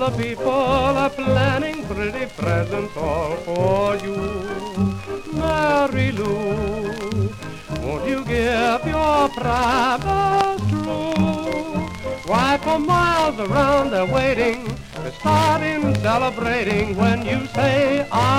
the people are planning pretty presents all for you. Mary Lou, won't you give your private true? Why, for miles around they're waiting to start in celebrating when you say I